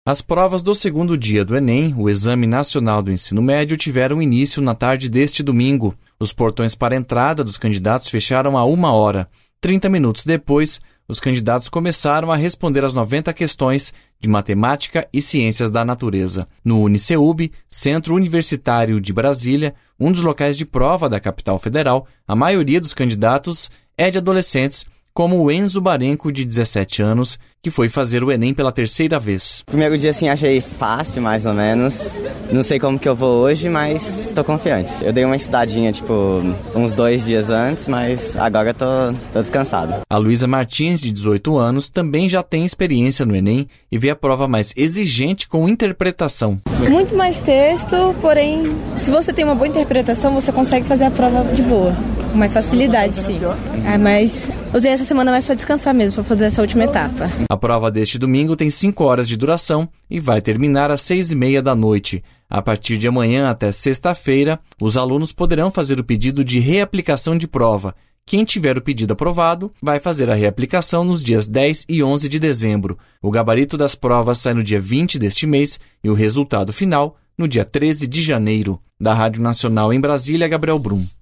As provas do segundo dia do Enem, o Exame Nacional do Ensino Médio, tiveram início na tarde deste domingo. Os portões para a entrada dos candidatos fecharam a 1h. 30 minutos depois, os candidatos começaram a responder as 90 questões de matemática e ciências da natureza. No UniCeub, Centro Universitário de Brasília, um dos locais de prova da capital federal, a maioria dos candidatos é de adolescentes, como o Enzo Barenco, de 17 anos, que foi fazer o Enem pela terceira vez. Primeiro dia, achei fácil, mais ou menos. Não sei como que eu vou hoje, mas tô confiante. Eu dei uma estudadinha, uns 2 dias antes, mas agora tô descansado. A Luísa Martins, de 18 anos, também já tem experiência no Enem e vê a prova mais exigente com interpretação. Muito mais texto, porém, se você tem uma boa interpretação, você consegue fazer a prova de boa. Com mais facilidade, sim. Mas usei essa semana mais para descansar mesmo, para fazer essa última etapa. A prova deste domingo tem 5 horas de duração e vai terminar às 6h30. A partir de amanhã até sexta-feira, os alunos poderão fazer o pedido de reaplicação de prova. Quem tiver o pedido aprovado vai fazer a reaplicação nos dias 10 e 11 de dezembro. O gabarito das provas sai no dia 20 deste mês e o resultado final no dia 13 de janeiro. Da Rádio Nacional em Brasília, Gabriel Brum.